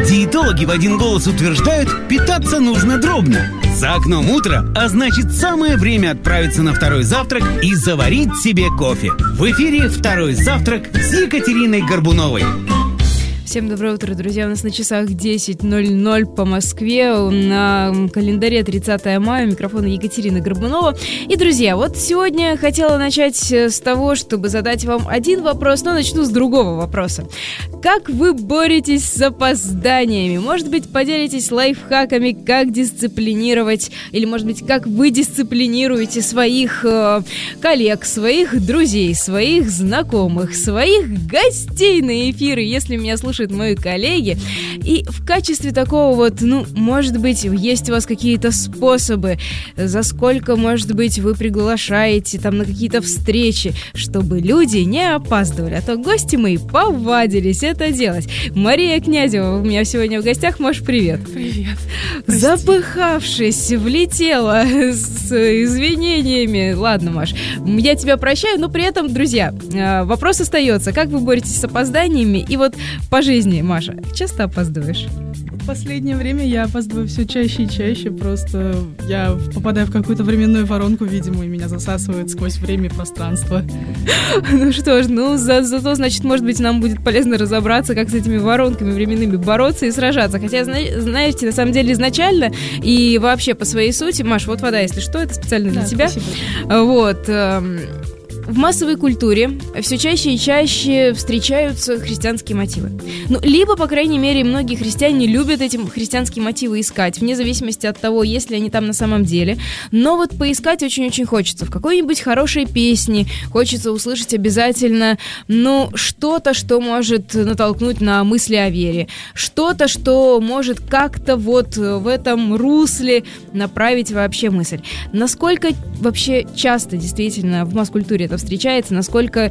Диетологи в один голос утверждают, питаться нужно дробно. За окном утро, а значит самое время отправиться на второй завтрак и заварить себе кофе. В эфире «Второй завтрак» с Екатериной Горбуновой. Всем доброе утро, друзья. У нас на часах 10:00 по Москве. На календаре 30 мая. Микрофон Екатерина Горбунова. И, друзья, вот сегодня хотела начать с того, чтобы задать вам один вопрос, но начну с другого вопроса. Как вы боретесь с опозданиями? Может быть, поделитесь лайфхаками, как дисциплинировать, или, может быть, как вы дисциплинируете своих коллег, своих друзей, своих знакомых, своих гостей на эфиры, если меня слушают мои коллеги. И в качестве такого вот, может быть, есть у вас какие-то способы, за сколько, может быть, вы приглашаете там на какие-то встречи, чтобы люди не опаздывали. А то гости мои повадились это делать. Мария Князева у меня сегодня в гостях. Маш, привет. Привет. Запыхавшись, влетела с извинениями. Ладно, Маш, я тебя прощаю, но при этом, друзья, вопрос остается. Как вы боретесь с опозданиями? И вот по жизни, Маша, часто опаздываешь? В последнее время я опаздываю все чаще и чаще. Просто я попадаю в какую-то временную воронку, видимо, и меня засасывает сквозь время и пространство. Ну что ж, зато, значит, может быть, нам будет полезно разобраться, как с этими воронками временными бороться и сражаться. Хотя, знаете, на самом деле изначально и вообще по своей сути, Маш, вот вода, если что, это специально для тебя. Спасибо. Вот. В массовой культуре все чаще и чаще встречаются христианские мотивы. Либо, по крайней мере, многие христиане любят эти христианские мотивы искать, вне зависимости от того, есть ли они там на самом деле. Но вот поискать очень-очень хочется. В какой-нибудь хорошей песне хочется услышать обязательно, что-то, что может натолкнуть на мысли о вере. Что-то, что может как-то вот в этом русле направить вообще мысль. Насколько вообще часто действительно в масс-культуре это встречается, насколько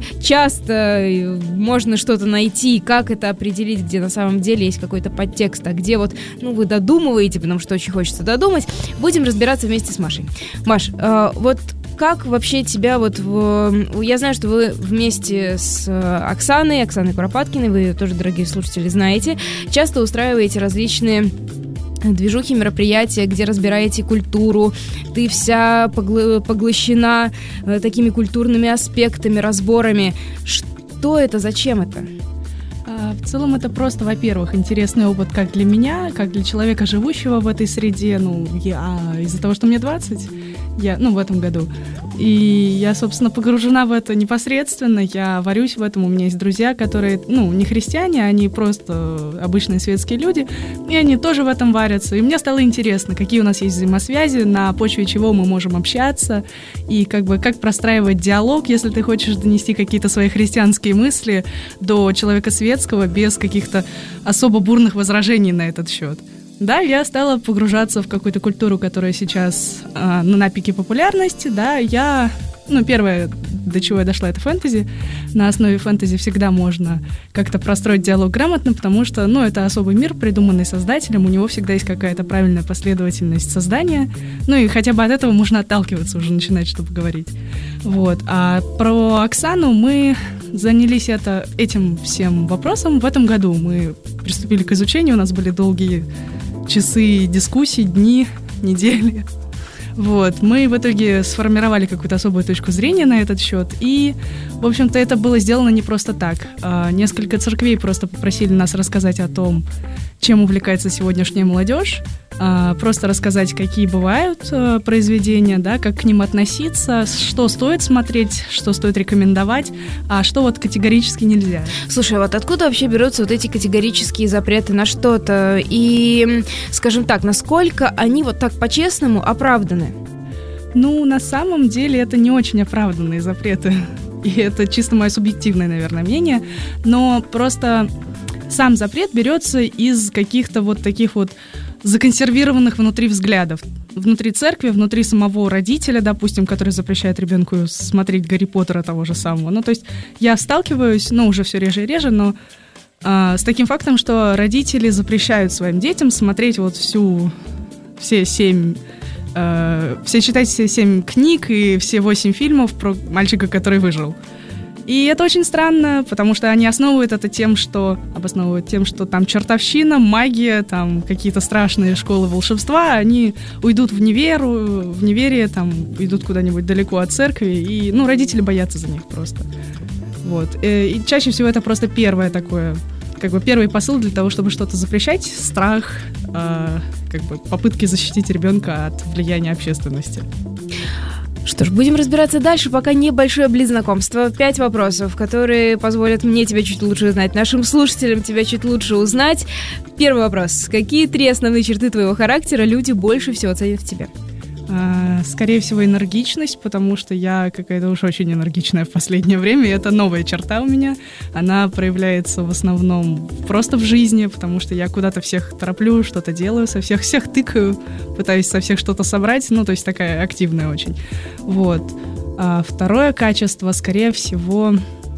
часто можно что-то найти, как это определить, где на самом деле есть какой-то подтекст, а где вот, вы додумываете, потому что очень хочется додумать. Будем разбираться вместе с Машей. Маш, вот как вообще тебя я знаю, что вы вместе с Оксаной Куропаткиной, вы ее тоже, дорогие слушатели, знаете, часто устраиваете различные движухи, мероприятия, где разбираете культуру, ты вся поглощена такими культурными аспектами, разборами. Что это, зачем это? В целом это просто, во-первых, интересный опыт как для меня, как для человека, живущего в этой среде. Из-за того, что мне 20, в этом году. И я, собственно, погружена в это непосредственно, я варюсь в этом, у меня есть друзья, которые, не христиане, они просто обычные светские люди, и они тоже в этом варятся. И мне стало интересно, какие у нас есть взаимосвязи, на почве чего мы можем общаться, и как простраивать диалог, если ты хочешь донести какие-то свои христианские мысли до человека светского без каких-то особо бурных возражений на этот счет. Да, я стала погружаться в какую-то культуру, которая сейчас на пике популярности, да, первое, до чего я дошла, это фэнтези. На основе фэнтези всегда можно как-то простроить диалог грамотно, потому что, это особый мир, придуманный создателем, у него всегда есть какая-то правильная последовательность создания, и хотя бы от этого можно отталкиваться, уже начинать что-то говорить. Вот. А про Оксану мы занялись этим всем вопросом в этом году. Мы приступили к изучению, у нас были долгие часы дискуссий, дни, недели. Вот. Мы в итоге сформировали какую-то особую точку зрения на этот счет, и, в общем-то, это было сделано не просто так. Несколько церквей просто попросили нас рассказать о том, чем увлекается сегодняшняя молодежь, просто рассказать, какие бывают произведения, да, как к ним относиться, что стоит смотреть, что стоит рекомендовать, а что категорически нельзя. Слушай, откуда вообще берутся эти категорические запреты на что-то? И, скажем так, насколько они так по-честному оправданы? На самом деле это не очень оправданные запреты. И это чисто мое субъективное, наверное, мнение. Но просто сам запрет берется из каких-то таких законсервированных внутри взглядов. Внутри церкви, внутри самого родителя, допустим, который запрещает ребенку смотреть Гарри Поттера того же самого. То есть я сталкиваюсь, уже все реже и реже, но с таким фактом, что родители запрещают своим детям смотреть все читать все 7 книг и все 8 фильмов про мальчика, который выжил. И это очень странно, потому что они обосновывают тем, что там чертовщина, магия, там какие-то страшные школы волшебства, они уйдут в неверие, там уйдут куда-нибудь далеко от церкви, и, родители боятся за них просто. Вот. И чаще всего это просто первое такое, первый посыл для того, чтобы что-то запрещать, страх, попытки защитить ребенка от влияния общественности. Что ж, будем разбираться дальше, пока небольшое близнакомство. 5 вопросов, которые позволят мне тебя чуть лучше узнать, нашим слушателям тебя чуть лучше узнать. Первый вопрос. Какие 3 основные черты твоего характера люди больше всего ценят в тебе? Скорее всего, энергичность, потому что я какая-то уж очень энергичная в последнее время, и это новая черта у меня. Она проявляется в основном просто в жизни, потому что я куда-то всех тороплю, что-то делаю, всех тыкаю, пытаюсь со всех что-то собрать, то есть такая активная очень. Вот. А второе качество, скорее всего,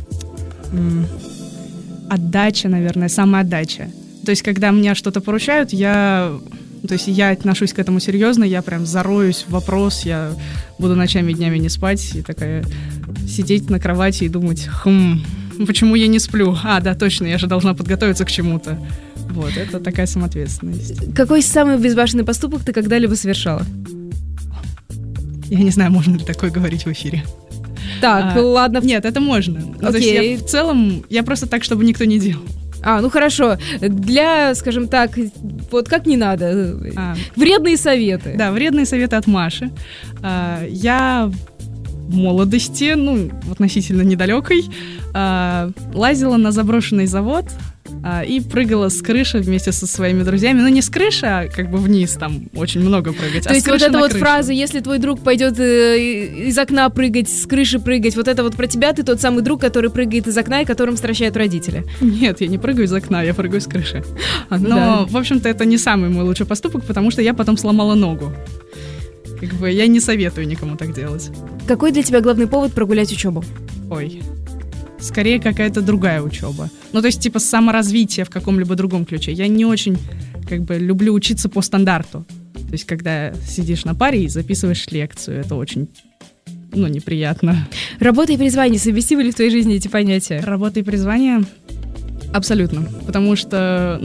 отдача, наверное, самоотдача. То есть, когда мне что-то поручают, я отношусь к этому серьезно, я прям зароюсь в вопрос, я буду ночами и днями не спать, и такая сидеть на кровати и думать, почему я не сплю? Да, точно, я же должна подготовиться к чему-то. Вот, это такая самоответственность. Какой самый безбашенный поступок ты когда-либо совершала? Я не знаю, можно ли такое говорить в эфире. Так, ладно. Нет, это можно. То есть в целом, я просто так, чтобы никто не делал. Хорошо. Для, скажем так, вот как не надо. Вредные советы. Да, вредные советы от Маши. Я в молодости, относительно недалекой, лазила на заброшенный завод и прыгала с крыши вместе со своими друзьями. Не с крыши, а вниз, там очень много прыгать. То есть вот эта вот фраза, если твой друг пойдет из окна прыгать, с крыши прыгать, вот это вот про тебя, ты тот самый друг, который прыгает из окна и которым стращают родители. Нет, я не прыгаю из окна, я прыгаю с крыши. Но, в общем-то, это не самый мой лучший поступок, потому что я потом сломала ногу. Я не советую никому так делать. Какой для тебя главный повод прогулять учебу? Скорее какая-то другая учеба. То есть саморазвитие в каком-либо другом ключе. Я не очень люблю учиться по стандарту. То есть когда сидишь на паре и записываешь лекцию, это очень, неприятно. Работа и призвание совместимы ли в твоей жизни эти понятия? Работа и призвание? Абсолютно. Потому что,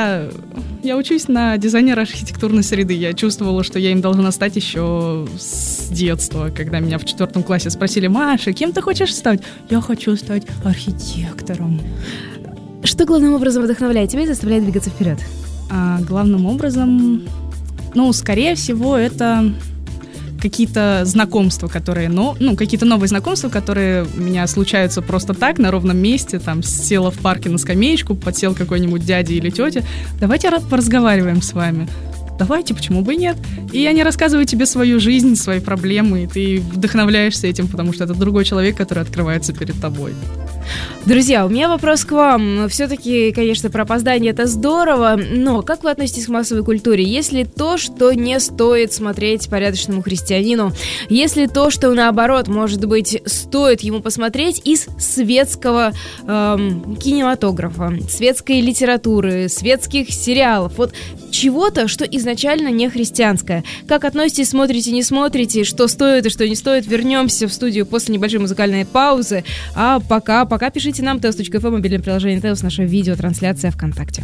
я учусь на дизайнера архитектурной среды. Я чувствовала, что я им должна стать еще с детства. Когда меня в 4 классе спросили: Маша, кем ты хочешь стать? Я хочу стать архитектором. Что главным образом вдохновляет тебя и заставляет двигаться вперед? Главным образом, скорее всего, это какие-то знакомства, которые, какие-то новые знакомства, которые у меня случаются просто так, на ровном месте, там, села в парке на скамеечку, подсел какой-нибудь дядя или тетя, давайте поразговариваем с вами. Давайте, почему бы и нет? И они рассказывают тебе свою жизнь, свои проблемы, и ты вдохновляешься этим, потому что это другой человек, который открывается перед тобой. Друзья, у меня вопрос к вам. Все-таки, конечно, про опоздание это здорово, но как вы относитесь к массовой культуре? Есть ли то, что не стоит смотреть порядочному христианину? Есть ли то, что, наоборот, может быть, стоит ему посмотреть из светского кинематографа, светской литературы, светских сериалов? Вот чего-то, что изначально не христианское. Как относитесь, смотрите, не смотрите, что стоит и что не стоит? Вернемся в студию после небольшой музыкальной паузы. А пока пишите нам teos.fm, мобильное приложение Teos, наша видеотрансляция ВКонтакте.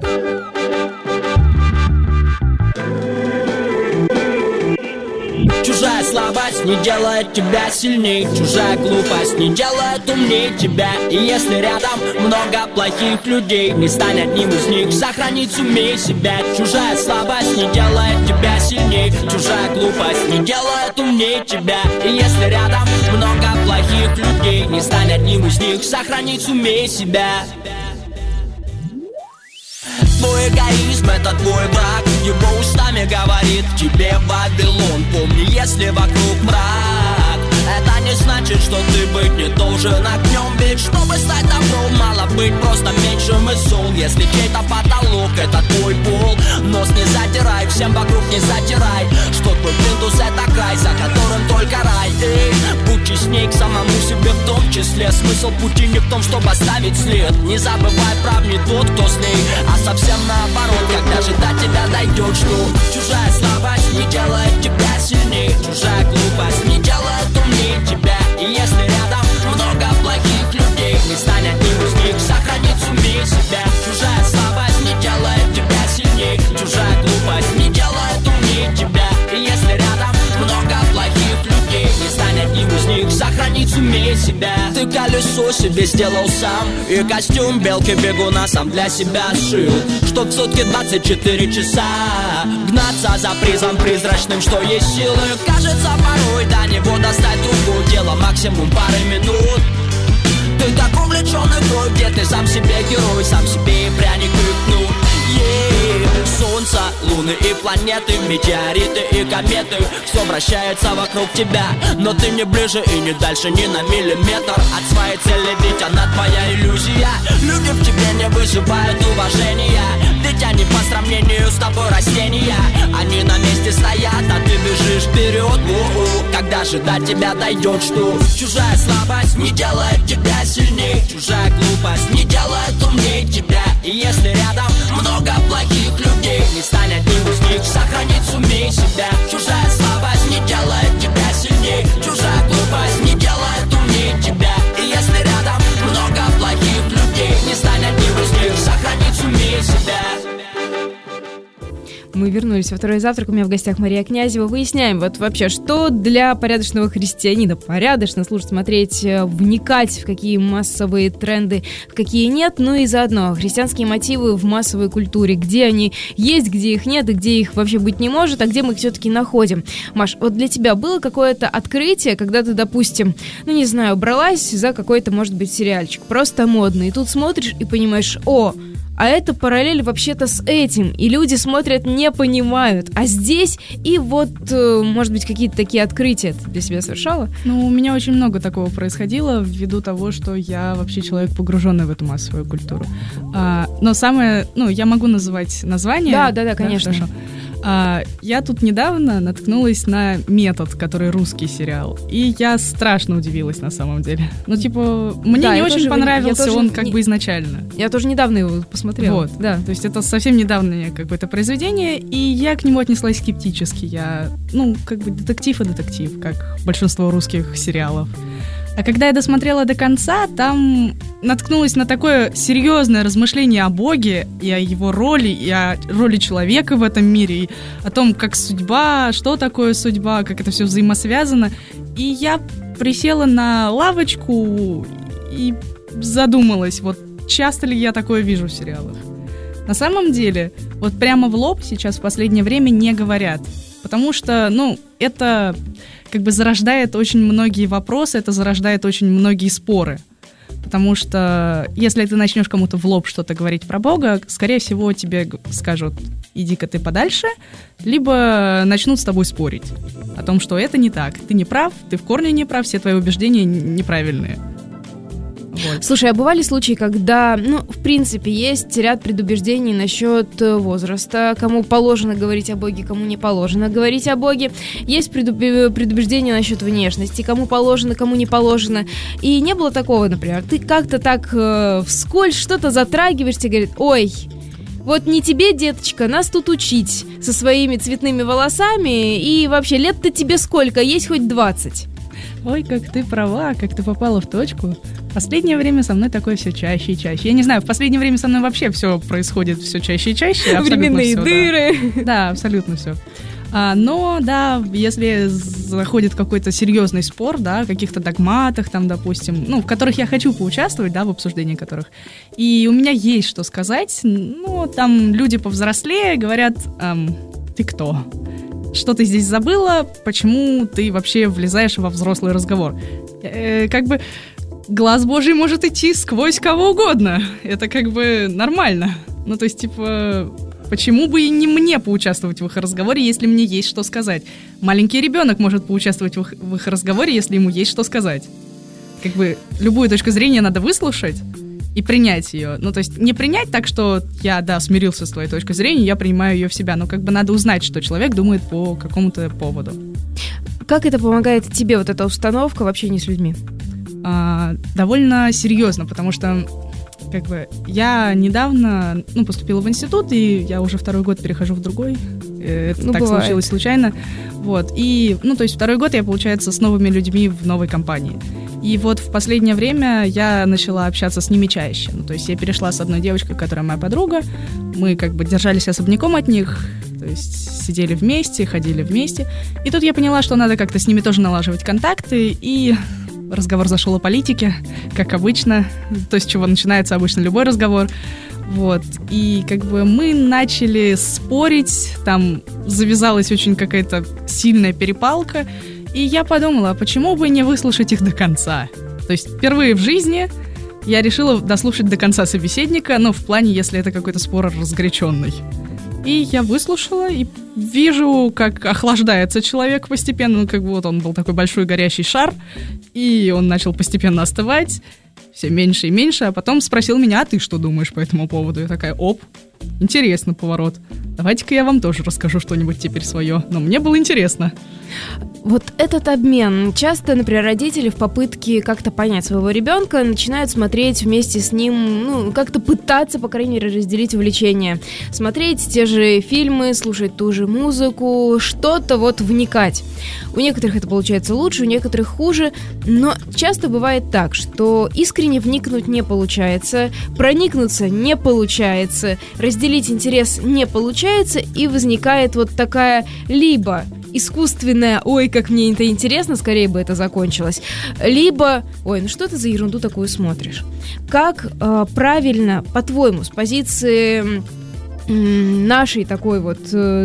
Чужая слабость не делает тебя сильней, чужая глупость не делает умней тебя. И если рядом много плохих людей, не стань одним из них, сохранить сумей себя. Чужая слабость не делает тебя сильней, чужая глупость не делает умней тебя. И если рядом много плохих людей, не стань одним из них, сохранить сумей себя. Твой эгоизм — это твой враг, его устами говорит тебе Вавилон. Помни, если вокруг мрак, это не значит, что ты быть не должен огнем. Ведь чтобы стать добром, мало быть просто меньшим из зол. Если чей-то потолок — это твой пол, нос не задирай, всем вокруг не затирай, что твой плинтус — это край, за которым только рай. Эй, будь честней к самому себе в том числе. Смысл пути не в том, чтобы оставить след. Не забывай, прав не тот, кто с ней, а совсем наоборот, когда же до тебя дойдет, что чужая слабость не делает тебя сильнее, чужая глупость не делает умнее тебя. И если рядом много плохих колесо себе сделал сам. И костюм белки-бегуна сам для себя сшил, чтоб в сутки 24 часа гнаться за призом призрачным, что есть силы. Кажется, порой до него достать трубку дело максимум пары минут. Ты так увлечен игрой, где ты сам себе герой, сам себе и пряник и кнут. Солнце, луны и планеты, метеориты и кометы, все вращается вокруг тебя, но ты не ближе и не дальше ни на миллиметр от своей цели, ведь она твоя иллюзия. Люди в тебе не вызывают уважения, ведь они по сравнению с тобой растения. Они на месте стоят, а ты бежишь вперед. Когда же до тебя дойдет, что чужая слабость не делает тебя сильней, чужая глупость не делает умней тебя. И если рядом много плохих людей, не стань одним из них, сохранить сумей себя. Чужая слабость не делает тебя сильней, чужая глупость не делает умней тебя. И если рядом много плохих людей, не стань одним из них, сохранить сумей себя. Мы вернулись во второй завтрак. У меня в гостях Мария Князева. Выясняем, вот вообще, что для порядочного христианина порядочно слушать, смотреть, вникать в какие массовые тренды, в какие нет, ну и заодно христианские мотивы в массовой культуре, где они есть, где их нет и где их вообще быть не может, а где мы их все-таки находим. Маш, вот для тебя было какое-то открытие, когда ты, допустим, ну не знаю, бралась за какой-то, может быть, сериальчик, просто модный, и тут смотришь и понимаешь, а это параллель вообще-то с этим, и люди смотрят, не понимают. А здесь и вот, может быть, какие-то такие открытия ты для себя совершала? Ну, у меня очень много такого происходило ввиду того, что я вообще человек, погруженный в эту массовую культуру. Но самое, я могу называть название. Да, конечно. Хорошо. Я тут недавно наткнулась на «Метод», который русский сериал, и я страшно удивилась на самом деле. Мне не очень понравился он как бы изначально. Я тоже недавно его посмотрела. Вот, да, то есть это совсем недавнее какое-то произведение, и я к нему отнеслась скептически. Я, детектив и детектив, как большинство русских сериалов. А когда я досмотрела до конца, там наткнулась на такое серьезное размышление о Боге и о его роли, и о роли человека в этом мире, и о том, как судьба, что такое судьба, как это все взаимосвязано. И я присела на лавочку и задумалась, вот часто ли я такое вижу в сериалах. На самом деле, вот прямо в лоб сейчас в последнее время не говорят, потому что, это как бы зарождает очень многие вопросы, это зарождает очень многие споры. Потому что если ты начнешь кому-то в лоб что-то говорить про Бога, скорее всего, тебе скажут, иди-ка ты подальше, либо начнут с тобой спорить о том, что это не так, ты не прав, ты в корне не прав, все твои убеждения неправильные. Вот. Слушай, а бывали случаи, когда, в принципе, есть ряд предубеждений насчет возраста, кому положено говорить о Боге, кому не положено говорить о Боге. Есть предубеждения насчет внешности, кому положено, кому не положено. И не было такого, например, ты как-то так вскользь что-то затрагиваешь, тебе говорят, ой, вот не тебе, деточка, нас тут учить со своими цветными волосами, и вообще лет-то тебе сколько, есть хоть 20. Ой, как ты права, как ты попала в точку. В последнее время со мной такое все чаще и чаще. Я не знаю, в последнее время со мной вообще все происходит все чаще и чаще. Временные все, дыры. Да, абсолютно все. Но, да, если заходит какой-то серьезный спор, да, о каких-то догматах, там, допустим, в которых я хочу поучаствовать, да, в обсуждении которых, и у меня есть что сказать, там люди повзрослее говорят, ты кто? Что ты здесь забыла? Почему ты вообще влезаешь во взрослый разговор? Глаз Божий может идти сквозь кого угодно. Это нормально. Почему бы и не мне поучаствовать в их разговоре, если мне есть что сказать? Маленький ребенок может поучаствовать в их разговоре, если ему есть что сказать. Любую точку зрения надо выслушать и принять ее. Не принять так, что я, смирился с твоей точкой зрения, я принимаю ее в себя, но надо узнать, что человек думает по какому-то поводу. Как это помогает тебе, вот эта установка в общении с людьми? Довольно серьезно, потому что я недавно поступила в институт, и я уже второй год перехожу в другой. Это так бывает. Случилось случайно. Вот. И, второй год я, получается, с новыми людьми в новой компании. И вот в последнее время я начала общаться с ними чаще. Я перешла с одной девочкой, которая моя подруга. Мы держались особняком от них, то есть сидели вместе, ходили вместе. И тут я поняла, что надо как-то с ними тоже налаживать контакты. И разговор зашел о политике, как обычно, то, с чего начинается обычно любой разговор. Вот, и как бы мы начали спорить, там завязалась очень какая-то сильная перепалка, и я подумала, а почему бы не выслушать их до конца? То есть впервые в жизни я решила дослушать до конца собеседника, но в плане, если это какой-то спор разгоряченный. И я выслушала, и вижу, как охлаждается человек постепенно, как бы вот он был такой большой горящий шар, и он начал постепенно остывать, все меньше и меньше, а потом спросил меня, а ты что думаешь по этому поводу? Я такая, интересный поворот. Давайте-ка я вам тоже расскажу что-нибудь теперь свое. Но мне было интересно. Вот этот обмен. Часто, например, родители в попытке как-то понять своего ребенка начинают смотреть вместе с ним, как-то пытаться, по крайней мере, разделить увлечения. Смотреть те же фильмы, слушать ту же музыку, что-то вот вникать. У некоторых это получается лучше, у некоторых хуже, но часто бывает так, что искренне вникнуть не получается, проникнуться не получается, разделить интерес не получается, и возникает вот такая либо искусственная, ой, как мне это интересно, скорее бы это закончилось, либо, ой, что ты за ерунду такую смотришь? Как правильно, по-твоему, с позиции нашей такой вот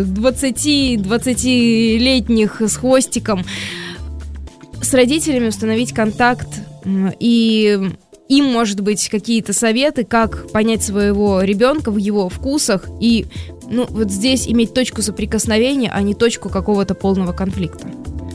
20-летних с хвостиком, с родителями установить контакт и им, может быть, какие-то советы, как понять своего ребенка в его вкусах и, вот здесь иметь точку соприкосновения, а не точку какого-то полного конфликта.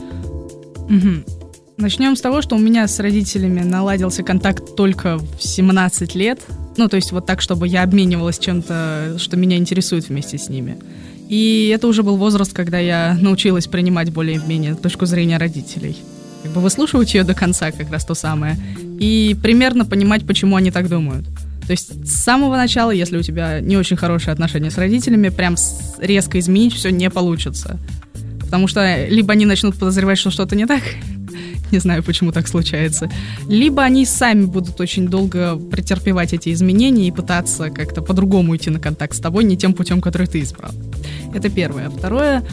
Начнем с того, что у меня с родителями наладился контакт только в 17 лет. То есть вот так, чтобы я обменивалась чем-то, что меня интересует вместе с ними. И это уже был возраст, когда я научилась принимать более-менее точку зрения родителей. Как бы выслушивать ее до конца, как раз то самое. И примерно понимать, почему они так думают. То есть с самого начала, если у тебя не очень хорошие отношения с родителями, прям резко изменить все не получится. Потому что либо они начнут подозревать, что что-то не так, не знаю, почему так случается, либо они сами будут очень долго претерпевать эти изменения и пытаться как-то по-другому идти на контакт с тобой, не тем путем, который ты избрал. Это первое. Второе,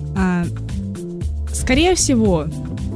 скорее всего,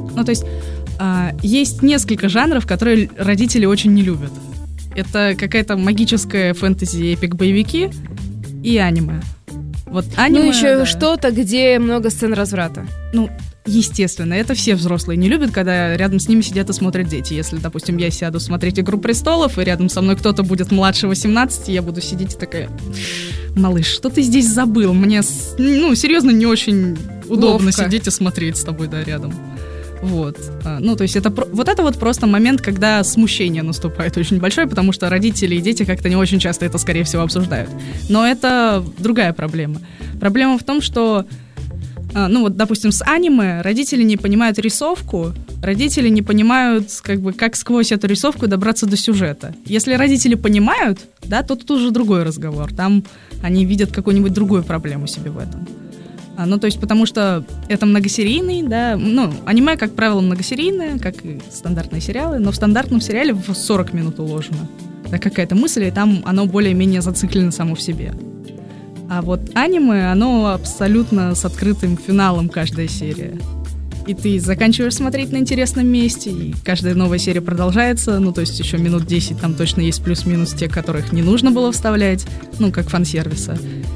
есть несколько жанров, которые родители очень не любят. Это какая-то магическая фэнтези, эпик-боевики и аниме. Вот аниме, еще что-то, где много сцен разврата. Естественно, это все взрослые не любят, когда рядом с ними сидят и смотрят дети. Если, допустим, я сяду смотреть «Игру престолов», и рядом со мной кто-то будет младше 18, я буду сидеть и такая: малыш, что ты здесь забыл? Мне, серьезно, не очень удобно Ловко сидеть и смотреть с тобой, рядом. Вот. То есть это просто момент, когда смущение наступает очень большое, потому что родители и дети как-то не очень часто это, скорее всего, обсуждают. Но это другая проблема. Проблема в том, что допустим, с аниме родители не понимают рисовку, родители не понимают, как сквозь эту рисовку добраться до сюжета. Если родители понимают, то тут уже другой разговор. Там они видят какую-нибудь другую проблему себе в этом. То есть, потому что это многосерийный, аниме, как правило, многосерийное, как и стандартные сериалы, но в стандартном сериале в 40 минут уложено. Какая-то мысль, и там оно более-менее зациклено само в себе. А вот аниме, оно абсолютно с открытым финалом, каждая серия. И ты заканчиваешь смотреть на интересном месте, и каждая новая серия продолжается, то есть еще минут 10 там точно есть плюс-минус те, которых не нужно было вставлять, как фан-сервиса.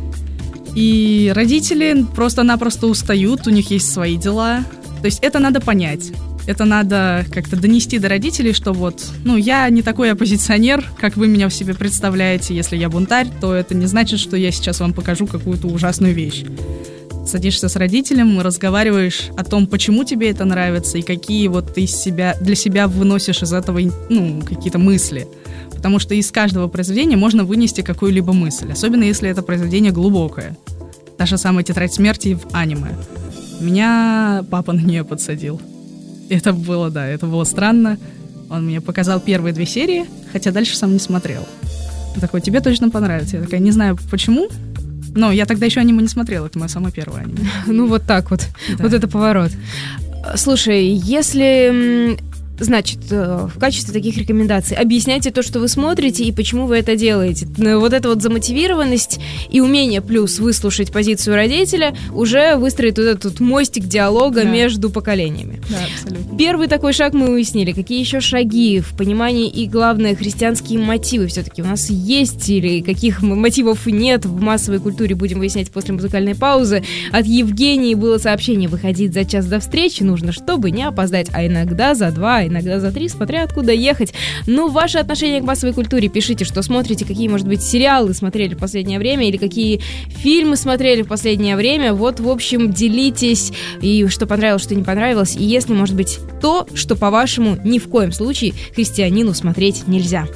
И родители просто-напросто устают, у них есть свои дела. То есть это надо понять. Это надо как-то донести до родителей, что я не такой оппозиционер, как вы меня в себе представляете. Если я бунтарь, то это не значит, что я сейчас вам покажу какую-то ужасную вещь. Садишься с родителем, разговариваешь о том, почему тебе это нравится, и какие ты для себя выносишь из этого какие-то мысли. Потому что из каждого произведения можно вынести какую-либо мысль, особенно если это произведение глубокое. Та же самая «Тетрадь смерти» в аниме. Меня папа на нее подсадил. Это было странно. Он мне показал первые 2 серии, хотя дальше сам не смотрел. Он такой: тебе точно понравится. Я такая: не знаю почему, но я тогда еще аниме не смотрела, это мое самое первое аниме. Вот так вот. Да. Вот это поворот. Слушай, если Значит, в качестве таких рекомендаций объясняйте то, что вы смотрите и почему вы это делаете. Вот эта вот замотивированность и умение плюс выслушать позицию родителя уже выстроит вот этот мостик диалога между поколениями. Да, абсолютно. Первый такой шаг мы уяснили. Какие еще шаги в понимании и, главное, христианские мотивы все-таки у нас есть или каких мотивов нет в массовой культуре, будем выяснять после музыкальной паузы. От Евгении было сообщение: выходить за час до встречи нужно, чтобы не опоздать, а иногда за 2, иногда за 3, смотря откуда ехать. Ну, ваше отношение к массовой культуре. Пишите, что смотрите, какие, может быть, сериалы смотрели в последнее время или какие фильмы смотрели в последнее время. Вот, в общем, делитесь, и что понравилось, что не понравилось. И если, может быть, то, что, по-вашему, ни в коем случае христианину смотреть нельзя.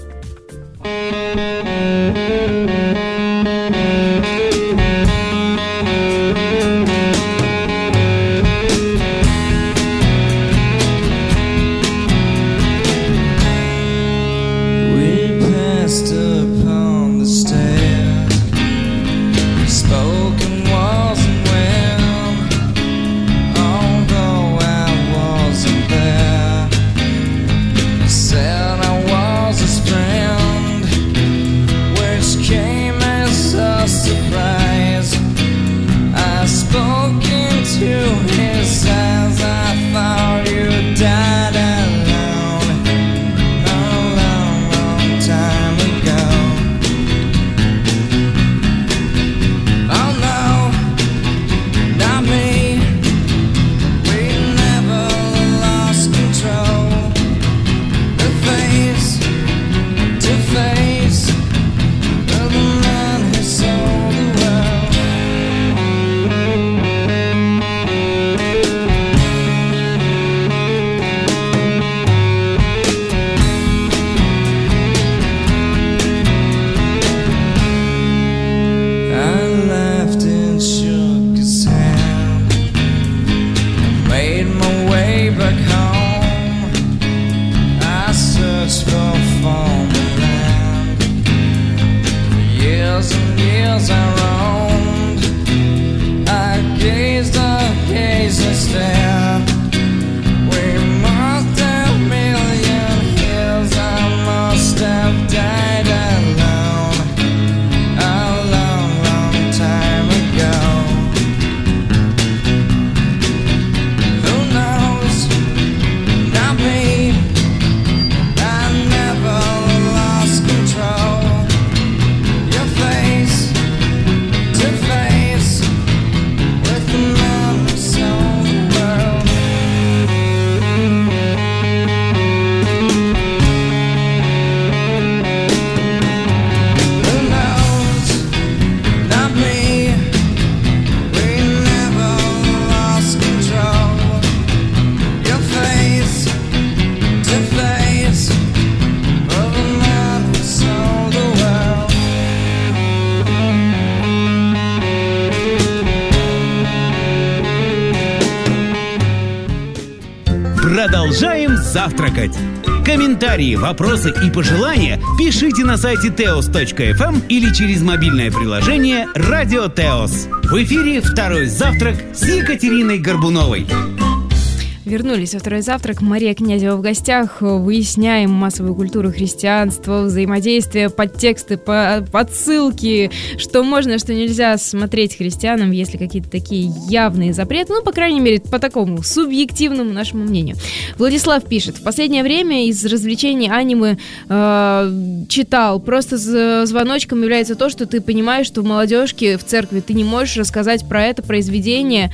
Продолжаем завтракать. Комментарии, вопросы и пожелания пишите на сайте teos.fm или через мобильное приложение «Радио Теос». В эфире «Второй завтрак» с Екатериной Горбуновой. Вернулись во второй завтрак. Мария Князева в гостях. Выясняем массовую культуру христианства, взаимодействие, подтексты, подсылки, что можно, что нельзя смотреть христианам, если какие-то такие явные запреты. Ну, по крайней мере, по такому субъективному нашему мнению. Владислав пишет: в последнее время из развлечений аниме читал. Просто звоночком является то, что ты понимаешь, что в молодежке в церкви ты не можешь рассказать про это произведение.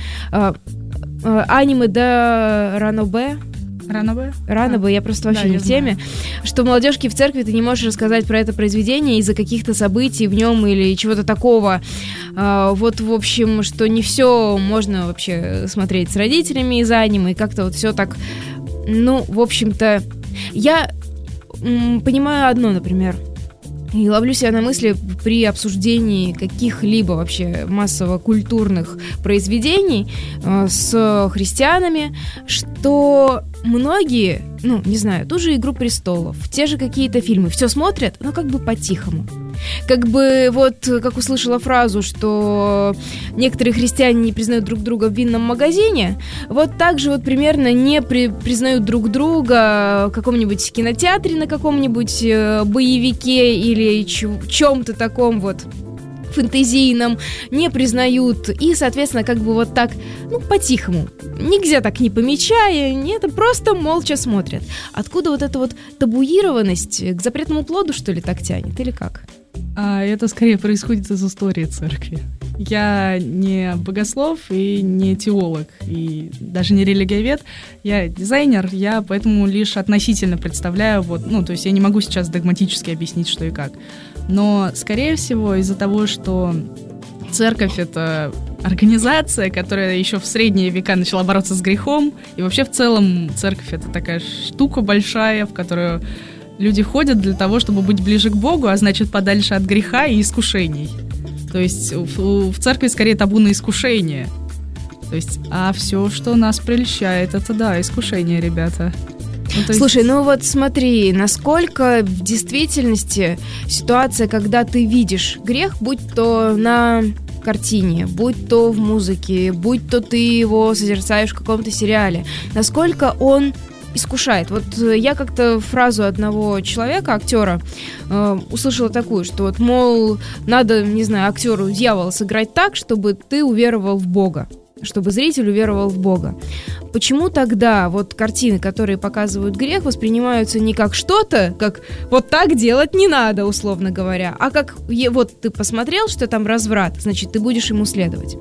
Аниме до Ранобе. Ранобе, я просто вообще не в теме. Знаю. Что в молодежке в церкви ты не можешь рассказать про это произведение из-за каких-то событий в нем или чего-то такого. Вот, в общем, что не все можно вообще смотреть с родителями из аниме, и как-то вот все так, ну, в общем-то, я понимаю одно, например. И ловлю себя на мысли при обсуждении каких-либо вообще массово-культурных произведений с христианами, что многие, ну, не знаю, ту же «Игру престолов», те же какие-то фильмы, все смотрят, но как бы по-тихому. Как бы вот, как услышала фразу, что некоторые христиане не признают друг друга в винном магазине, вот так же вот примерно не признают друг друга в каком-нибудь кинотеатре, на каком-нибудь боевике или чем-то таком вот фэнтезийном, не признают, и, соответственно, как бы вот так, ну, по-тихому, нигде так не помечая, это просто молча смотрят. Откуда вот эта вот табуированность к запретному плоду, что ли, так тянет, или как? Это скорее происходит из истории церкви. Я не богослов и не теолог, и даже не религиовед. Я дизайнер, я поэтому лишь относительно представляю, то есть я не могу сейчас догматически объяснить, что и как. Но, скорее всего, из-за того, что церковь — это организация, которая еще в средние века начала бороться с грехом, и вообще в целом церковь — это такая штука большая, в которую люди ходят для того, чтобы быть ближе к Богу, а значит, подальше от греха и искушений. То есть в церкви скорее табу на искушение. То есть, а все, что нас прельщает, это, да, искушение, ребята. Слушай, вот смотри, насколько в действительности ситуация, когда ты видишь грех, будь то на картине, будь то в музыке, будь то ты его созерцаешь в каком-то сериале, насколько он искушает. Вот я как-то фразу одного человека, актера, услышала такую, что вот, мол, надо, не знаю, актеру дьявола сыграть так, чтобы ты уверовал в Бога, чтобы зритель уверовал в Бога. Почему тогда вот картины, которые показывают грех, воспринимаются не как что-то, как вот так делать не надо, условно говоря, а как вот ты посмотрел, что там разврат, значит, ты будешь ему следовать?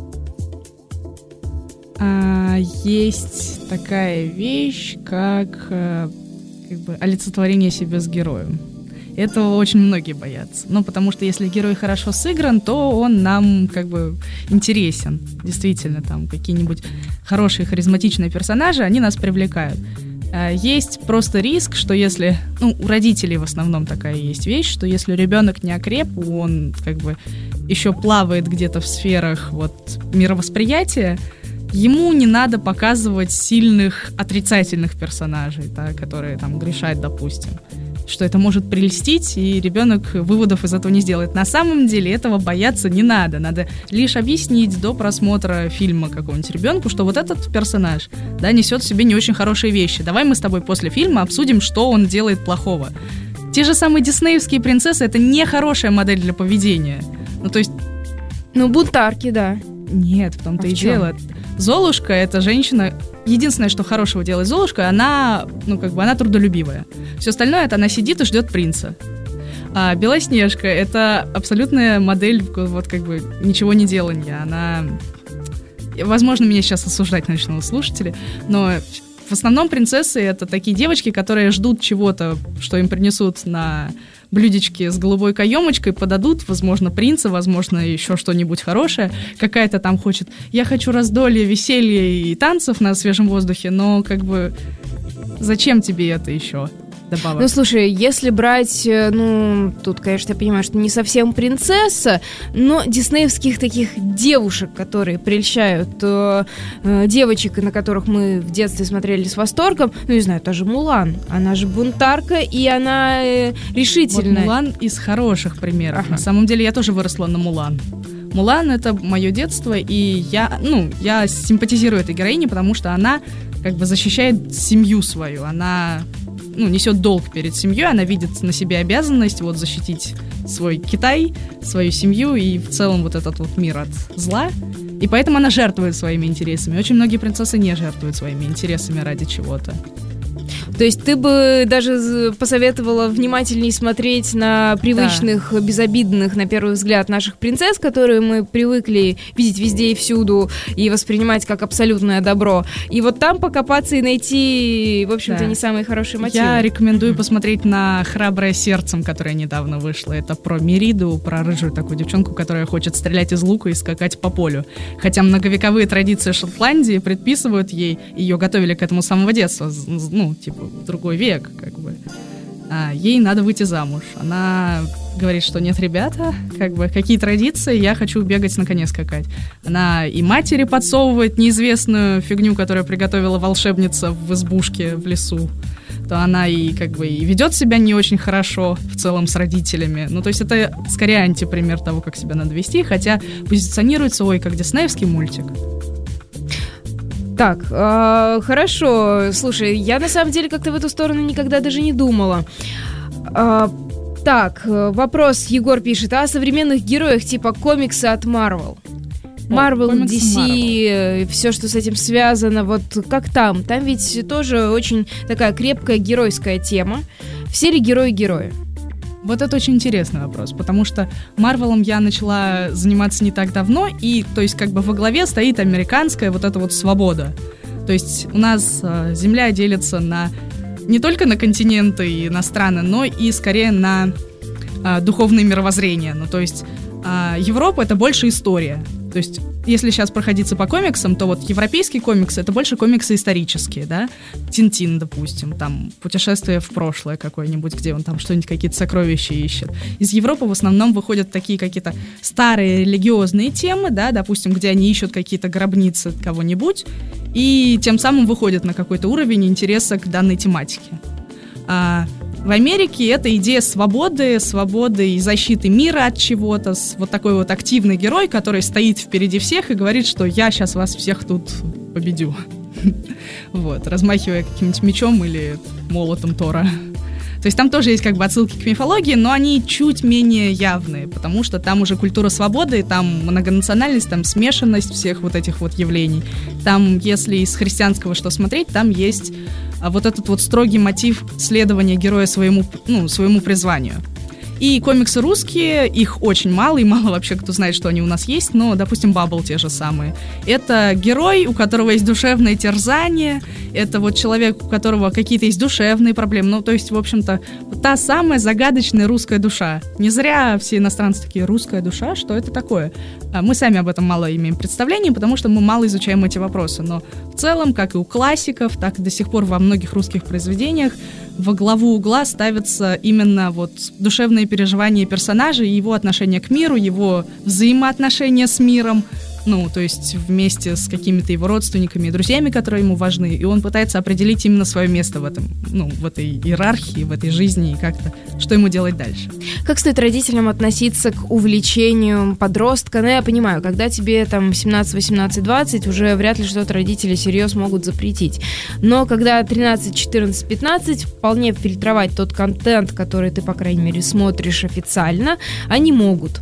Есть такая вещь, как олицетворение себя с героем. Этого очень многие боятся. Потому что если герой хорошо сыгран, то он нам интересен. Действительно, там какие-нибудь хорошие, харизматичные персонажи, они нас привлекают. Есть просто риск, что если... у родителей в основном такая есть вещь, что если ребенок не окреп, он еще плавает где-то в сферах мировосприятия, ему не надо показывать сильных отрицательных персонажей, да, которые там грешат, допустим. Что это может прельстить, и ребенок выводов из этого не сделает. На самом деле этого бояться не надо. Надо лишь объяснить до просмотра фильма какому-нибудь ребенку, что вот этот персонаж, да, несет в себе не очень хорошие вещи. Давай мы с тобой после фильма обсудим, что он делает плохого. Те же самые диснеевские принцессы — это не хорошая модель для поведения. Бунтарки, да. Нет, в том-то и дело. Золушка — это женщина... Единственное, что хорошего делает Золушка, она, она трудолюбивая. Все остальное — это она сидит и ждет принца. А Белоснежка — это абсолютная модель ничего не делания. Она... Возможно, меня сейчас осуждать начнут слушатели, но в основном принцессы — это такие девочки, которые ждут чего-то, что им принесут на блюдечке с голубой каемочкой, подадут, возможно, принца, возможно, еще что-нибудь хорошее. Какая-то там хочет... Я хочу раздолья, веселья и танцев на свежем воздухе, но зачем тебе это еще добавок? Слушай, если брать, тут, конечно, я понимаю, что не совсем принцесса, но диснеевских таких девушек, которые прельщают девочек, на которых мы в детстве смотрели с восторгом, не знаю, та же Мулан, она же бунтарка, и она решительная. Мулан из хороших примеров. Ага. На самом деле я тоже выросла на Мулан. Мулан — это мое детство, и я симпатизирую этой героине, потому что она защищает семью свою, она... несет долг перед семьей, она видит на себе обязанность защитить свой Китай, свою семью и в целом этот мир от зла. И поэтому она жертвует своими интересами. Очень многие принцессы не жертвуют своими интересами ради чего-то. То есть ты бы даже посоветовала внимательнее смотреть на привычных, да, безобидных, на первый взгляд, наших принцесс, которые мы привыкли видеть везде и всюду и воспринимать как абсолютное добро. И вот там покопаться и найти, в общем-то, да, не самые хорошие мотивы. Я рекомендую посмотреть на «Храброе сердцем», которая недавно вышла. Это про Мериду, про рыжую такую девчонку, которая хочет стрелять из лука и скакать по полю. Хотя многовековые традиции Шотландии предписывают ей, ее готовили к этому с самого детства, в другой век, ей надо выйти замуж. Она говорит, что нет, ребята, какие традиции, я хочу бегать на коне скакать. Она и матери подсовывает неизвестную фигню, которую приготовила волшебница в избушке в лесу. то она и как бы и ведет себя не очень хорошо в целом с родителями. Ну, то есть это скорее антипример того, как себя надо вести, хотя позиционируется, как диснеевский мультик. Так, хорошо. Слушай, я на самом деле как-то в эту сторону никогда даже не думала. Так, вопрос Егор пишет. О современных героях типа комикса от Marvel. Marvel, DC, все, что с этим связано, вот как там? Там ведь тоже очень такая крепкая геройская тема. Все ли герои? Вот это очень интересный вопрос, потому что Марвелом я начала заниматься не так давно, и, то есть, как бы во главе стоит американская вот эта вот свобода. То есть у нас Земля делится не только на континенты и на страны, но и скорее на духовное мировоззрение. Ну, то есть Европа — это больше история. То есть, если сейчас проходиться по комиксам, то вот европейские комиксы — это больше комиксы исторические, да? Тинтин, допустим, там путешествие в прошлое какое-нибудь, где он там что-нибудь, какие-то сокровища ищет. Из Европы в основном выходят такие какие-то старые религиозные темы, да, допустим, где они ищут какие-то гробницы кого-нибудь, и тем самым выходят на какой-то уровень интереса к данной тематике. В Америке это идея свободы и защиты мира от чего-то. Вот такой вот активный герой, который стоит впереди всех и говорит, что я сейчас вас всех тут победю. Вот, размахивая каким-нибудь мечом или молотом Тора. То есть там тоже есть как бы отсылки к мифологии, но они чуть менее явные, потому что там уже культура свободы, там многонациональность, там смешанность всех вот этих вот явлений. Там, если из христианского что смотреть, там есть вот этот вот строгий мотив следования героя своему призванию. И комиксы русские, их очень мало, и мало вообще кто знает, что они у нас есть, но, допустим, Баббл те же самые. Это герой, у которого есть душевное терзание, это вот человек, у которого какие-то есть душевные проблемы, ну, то есть, в общем-то, та самая загадочная русская душа. Не зря все иностранцы такие: русская душа, что это такое? Мы сами об этом мало имеем представления, потому что мы мало изучаем эти вопросы, но в целом, как и у классиков, так и до сих пор во многих русских произведениях во главу угла ставятся именно вот душевные переживания персонажа и его отношение к миру, его взаимоотношения с миром, ну, то есть вместе с какими-то его родственниками и друзьями, которые ему важны, и он пытается определить именно свое место в этом, ну, в этой иерархии, в этой жизни и как-то, что ему делать дальше. Как стоит родителям относиться к увлечению подростка? Ну, я понимаю, когда тебе там 17, 18, 20, уже вряд ли что-то родители серьезно могут запретить. Но когда 13, 14, 15, вполне фильтровать тот контент, который ты, по крайней мере, смотришь официально, они могут.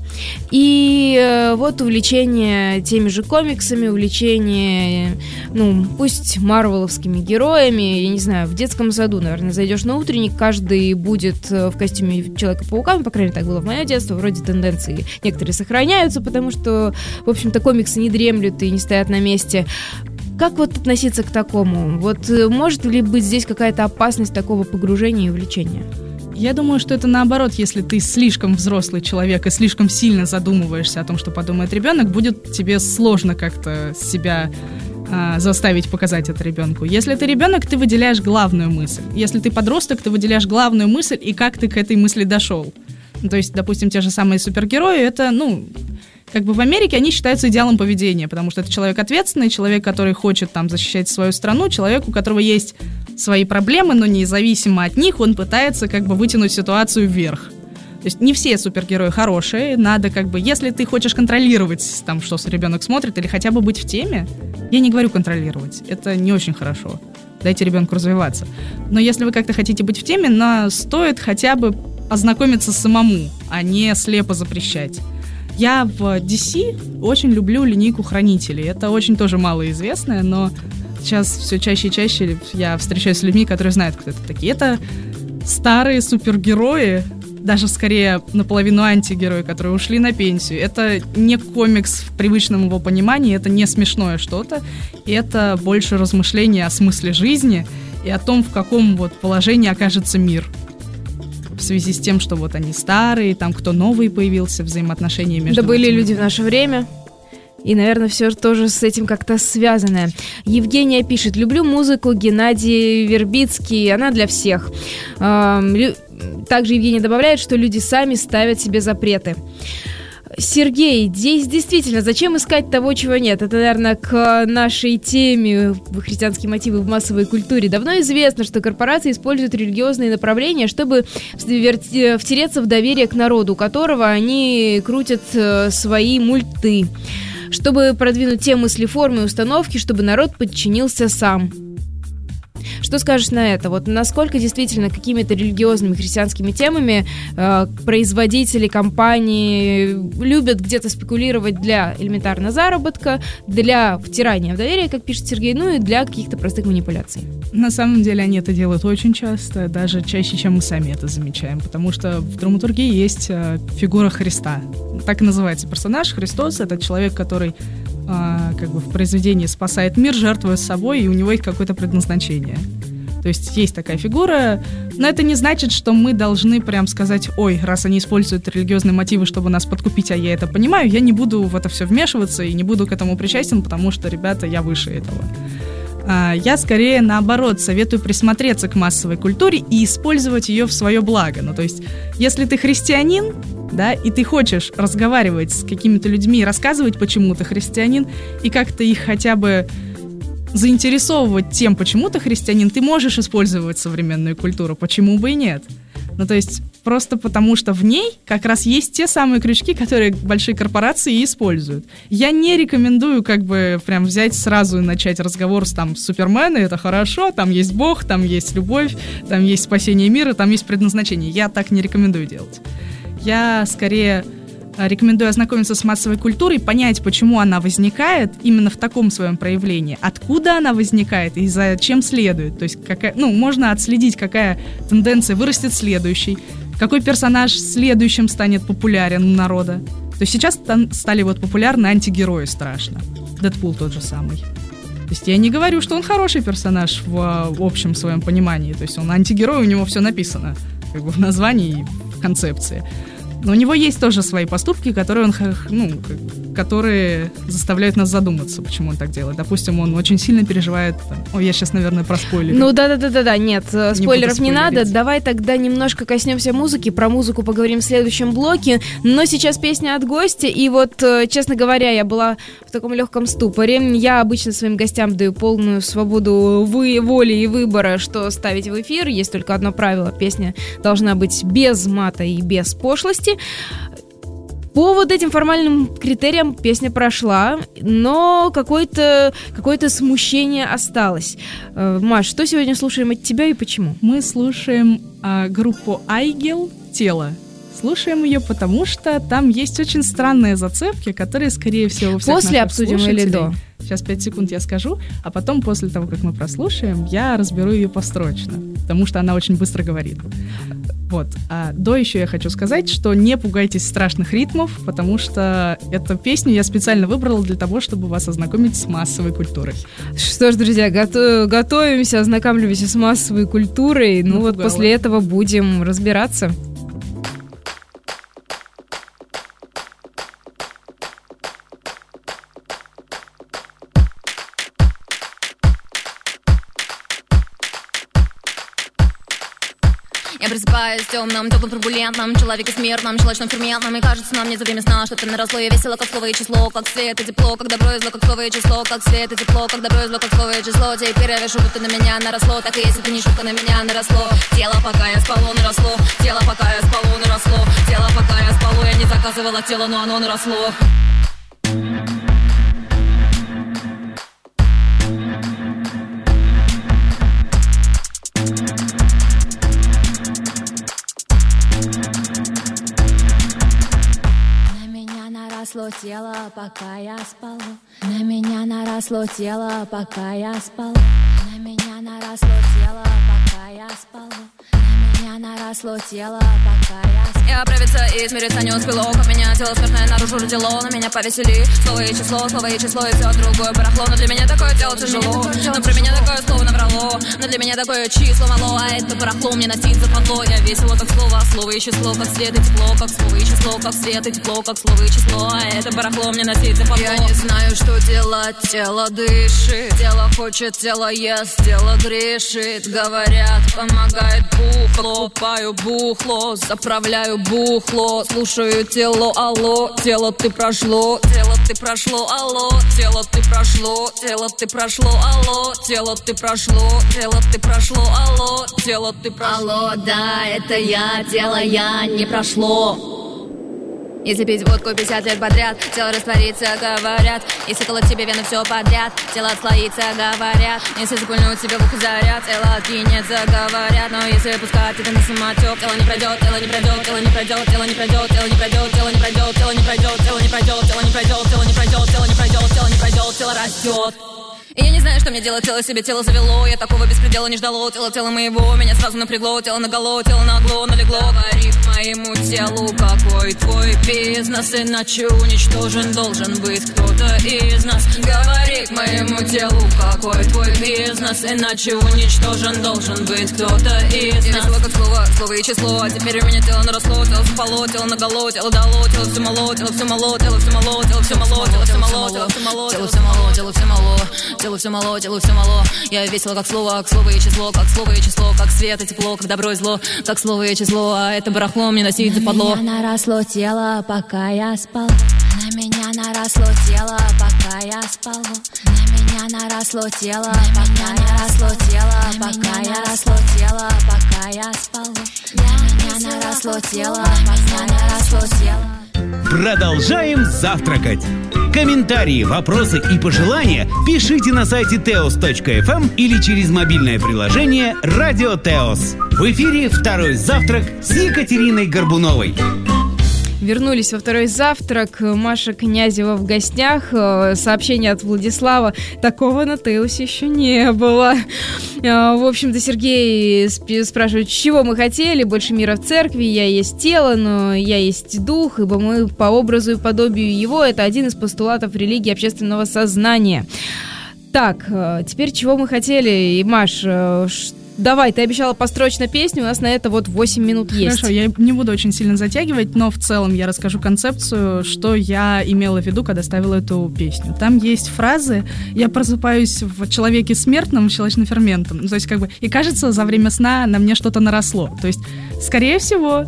И вот увлечение теми же комиксами, увлечение, ну, пусть марвеловскими героями, я не знаю, в детском саду, наверное, зайдешь на утренник, каждый будет в костюме Человека-паука, по крайней мере, так было в мое детство, вроде тенденции некоторые сохраняются, потому что, в общем-то, комиксы не дремлют и не стоят на месте. Как вот относиться к такому? Вот может ли быть здесь какая-то опасность такого погружения и увлечения? Я думаю, что это наоборот, если ты слишком взрослый человек и слишком сильно задумываешься о том, что подумает ребенок, будет тебе сложно как-то себя заставить показать это ребенку. Если ты ребенок, ты выделяешь главную мысль. Если ты подросток, ты выделяешь главную мысль и как ты к этой мысли дошел. То есть, допустим, те же самые супергерои, это, ну, как бы в Америке они считаются идеалом поведения, потому что это человек ответственный, человек, который хочет там защищать свою страну, человек, у которого есть свои проблемы, но независимо от них он пытается как бы вытянуть ситуацию вверх. То есть не все супергерои хорошие, надо как бы, если ты хочешь контролировать там, что ребенок смотрит, или хотя бы быть в теме, я не говорю контролировать, это не очень хорошо, дайте ребенку развиваться. Но если вы как-то хотите быть в теме, стоит хотя бы ознакомиться самому, а не слепо запрещать. Я в DC очень люблю линейку Хранителей. Это очень тоже малоизвестное, но сейчас все чаще и чаще я встречаюсь с людьми, которые знают, кто это такие. Это старые супергерои, даже скорее наполовину антигерои, которые ушли на пенсию. Это не комикс в привычном его понимании, это не смешное что-то. Это больше размышления о смысле жизни и о том, в каком вот положении окажется мир. В связи с тем, что вот они старые, там кто новый появился, взаимоотношения между... Да были люди в наше время, и, наверное, все тоже с этим как-то связано. Евгения пишет: люблю музыку Геннадий Вербицкий, она для всех. Также Евгения добавляет, что люди сами ставят себе запреты. Сергей, здесь действительно, зачем искать того, чего нет? Это, наверное, к нашей теме христианские мотивы в массовой культуре. Давно известно, что корпорации используют религиозные направления, чтобы втереться в доверие к народу, у которого они крутят свои мульты, чтобы продвинуть те мысли, формы и установки, чтобы народ подчинился сам. Что скажешь на это? Вот насколько действительно какими-то религиозными христианскими темами производители, компании любят где-то спекулировать для элементарного заработка, для втирания в доверие, как пишет Сергей, ну и для каких-то простых манипуляций? На самом деле они это делают очень часто, даже чаще, чем мы сами это замечаем, потому что в драматургии есть фигура Христа. Так и называется персонаж. Христос — это человек, который как бы в произведении спасает мир, жертвуя собой, и у него есть какое-то предназначение. То есть есть такая фигура, но это не значит, что мы должны прям сказать: ой, раз они используют религиозные мотивы, чтобы нас подкупить, а я это понимаю, я не буду в это все вмешиваться и не буду к этому причастен, потому что, ребята, я выше этого. Я скорее, наоборот, советую присмотреться к массовой культуре и использовать ее в свое благо. Ну, то есть, если ты христианин, да, и ты хочешь разговаривать с какими-то людьми, рассказывать, почему ты христианин, и как-то их хотя бы заинтересовывать тем, почему ты христианин, ты можешь использовать современную культуру, почему бы и нет. Ну, то есть, просто потому что в ней как раз есть те самые крючки, которые большие корпорации используют. Я не рекомендую как бы прям взять сразу и начать разговор с Суперменом, это хорошо, там есть Бог, там есть любовь, там есть спасение мира, там есть предназначение. Я так не рекомендую делать. Я скорее рекомендую ознакомиться с массовой культурой, понять, почему она возникает именно в таком своем проявлении, откуда она возникает и зачем следует. То есть можно отследить, какая тенденция вырастет следующей, какой персонаж следующим станет популярен у народа. То есть сейчас стали популярны антигерои страшно. Дэдпул тот же самый. То есть я не говорю, что он хороший персонаж в общем своем понимании. То есть он антигерой, у него все написано как бы в названии и в концепции. Но у него есть тоже свои поступки, которые заставляют нас задуматься, почему он так делает. Допустим, он очень сильно переживает... я сейчас, наверное, проспойлерю. Ну да, нет, спойлеров не надо. Давай тогда немножко коснемся музыки. Про музыку поговорим в следующем блоке. Но сейчас песня от гостя. И честно говоря, я была в таком легком ступоре. Я обычно своим гостям даю полную свободу воли и выбора, что ставить в эфир. Есть только одно правило. Песня должна быть без мата и без пошлости. По этим формальным критериям песня прошла, но какое-то смущение осталось. Маш, что сегодня слушаем от тебя и почему? Мы слушаем группу Айгел «Тело». Слушаем ее, потому что там есть очень странные зацепки, которые, скорее всего, у всех после наших обсудим слушателей... или до? Сейчас 5 секунд я скажу, а потом, после того, как мы прослушаем, я разберу ее построчно, потому что она очень быстро говорит. А до еще я хочу сказать, что не пугайтесь страшных ритмов, потому что эту песню я специально выбрала для того, чтобы вас ознакомить с массовой культурой. Что ж, друзья, готовимся, ознакомливаемся с массовой культурой. После этого будем разбираться. Я просыпаюсь в темном, турбулентном человеке смертном, щелочном ферментном. И кажется, нам не за время сна что-то наросло. Я весело, как слово и число, как свет и тепло, как добро и зло, как слово и число, как свет и тепло, как добро и зло, как слово и число. Теперь я вешу, будто на меня наросло. Так и есть, это не шутка, на меня наросло. Тело, пока я спало, наросло. Тело, пока я спало, наросло. Тело, пока я спало, я не заказывала тело, но оно наросло. Наросло тело, пока я спала. На меня наросло тело, пока я спала. На меня наросло тело, пока я спала. На меня наросло тело, пока я спала. Я оправиться и смириться не успела. Как меня тело смертное наружу родило. На меня повесели слово и число, и все другое барахло. Но для меня такое тело тяжело. Но про меня такое слово набрало. Но для меня такое число мало. А это барахло мне носить западло. Я весело, как слово и число, как свет и тепло, как слово и число, как свет и тепло, как слово и число. А это барахло мне носить западло. Я не знаю, что делать, тело дышит. Тело хочет, тело ест, тело грешит. Говорят, помогает Бог. покупаю бухло, заправляю бухло, слушаю тело, алло, тело ты прошло, алло, тело ты прошло, алло, тело ты прошло, алло, тело ты прошло. Алло, да, это я, тело я, не прошло. Если пить водку 50 лет подряд, тело растворится, говорят. Если колоть тебе вены все подряд, тело отслоится, говорят. Если запульнуть себе в ухо заряд, тело откинется, говорят. Но если пускать это на самотек, тело не пройдет, тело не пройдет, тело не пройдет, тело не пройдет, тело не пройдет, тело не пройдет, тело не пройдет, тело не пройдет, тело не пройдет, тело не пройдет, тело не пройдет, тело не пройдет, тело растет. И я не знаю, что мне делать, тело себе тело завело. Я такого беспредела не ждало, тело моего меня сразу напрягло. Тело наголо, тело нагло, налегло. Говори моему телу, какой твой бизнес, иначе уничтожен должен быть кто-то из нас. Говори моему телу, какой твой бизнес, иначе уничтожен должен быть кто-то из нас. Я весело как слово и число, а теперь у меня тело наросло. Тело запало, тело наголо, тело дало, тело все мало, тело все мало, тело все мало, тело все мало, тело все мало, тело все мало, тело все мало, тело все мало. Телу все мало, телу все мало. Я весело как слово и число, как свет и тепло, как добро и зло, как слово и число, а это барахло мне носить западло. На меня наросло тело, пока я спал. На меня наросло тело, пока я спал. На меня наросло тело, пока наросло тело, пока я росло тело, пока я спал. На меня наросло тело, пока наросло тело. Продолжаем завтракать. Комментарии, вопросы и пожелания пишите на сайте teos.fm или через мобильное приложение «Радио Теос». В эфире «Второй завтрак» с Екатериной Горбуновой. Вернулись во второй завтрак. Маша Князева в гостях. Сообщение от Владислава. Такого на Теосе еще не было. В общем-то, Сергей спрашивает, чего мы хотели? Больше мира в церкви. Я есть тело, но я есть дух, ибо мы по образу и подобию его. Это один из постулатов религии общественного сознания. Так, теперь чего мы хотели? И, Маш, давай, ты обещала построчно песню, у нас на это вот 8 минут есть. Хорошо, я не буду очень сильно затягивать, но в целом я расскажу концепцию, что я имела в виду, когда ставила эту песню. Там есть фразы «Я просыпаюсь в человеке смертном, щелочным ферментом». То есть как бы, и кажется, за время сна на мне что-то наросло. То есть, скорее всего,